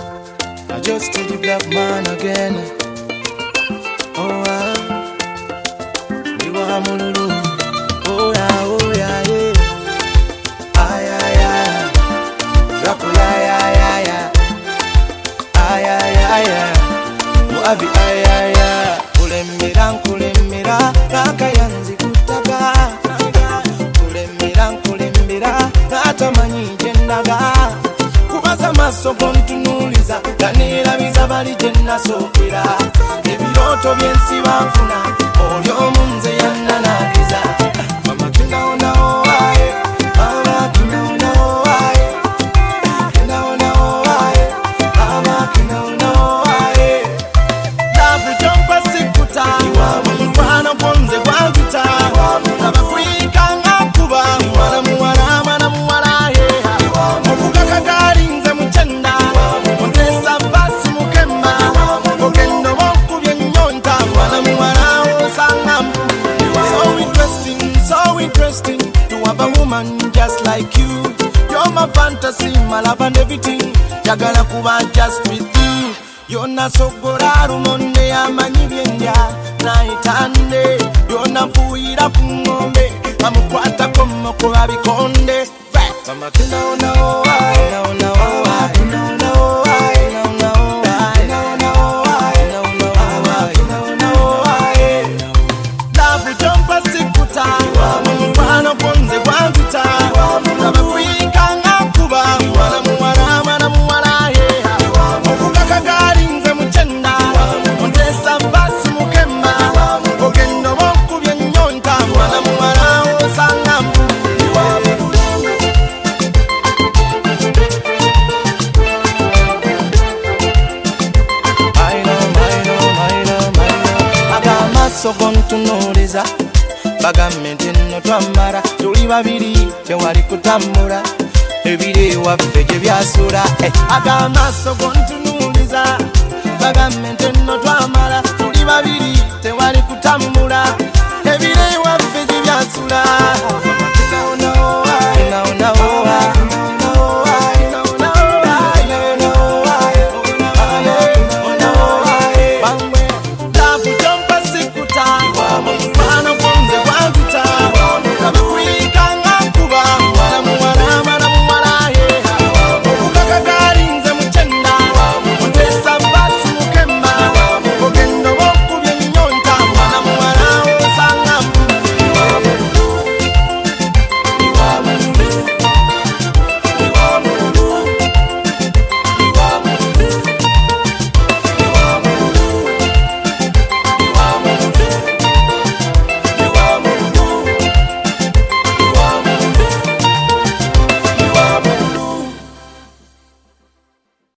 I just to the black man again. Oh, you are Mululu. Oh, yeah, yeah. Ay, ay, ay. Rapo, yeah. Ay, ay, ay. Muavi, ay, ay, ay. Kulembira, kaka yanzi kutaka. Kulembira, kata manyi jendaga. Kubaza maso kontunuliza, kanira bizabali jenna sokera. Ebiroto byensi bafuna, olyo munze yannanaliza. Mama kinaona owae, mama kinaona owae. Kinaona owae, mama kinaona owae. Labu jompa sikuta, mwana ponze kwa vita. Nabakuika ngakuba, mwana muwara Okuka garinze muchenda, ontesa basi mukema. Okendo mokubye nyonta, mwana muwara osanga. So interesting to have a woman just like you. You're my fantasy, my love and everything. Jagala kuba just with you. Yona sogora rumonde ya manyibyendya naitande. Yona puira kungombe, amukwata komo kuba bikonde. Mama kinaona owae, kinaona owae, kinaona owae, kinaona owae, kinaona owae, kinaona owae. Labu jompa sikuta, mwana ponze kwa vita. Nabakuika ngakuba, mwana muwara Okuka garinze muchenda, ontesa basi mukema. Okendo mokubye nyonta, mwana muwara osanga. Sogontunuliza bagamente no twamara tuli babiri tewali kutambula ebire waffe gye byasula agamaso gontunuliza bagamente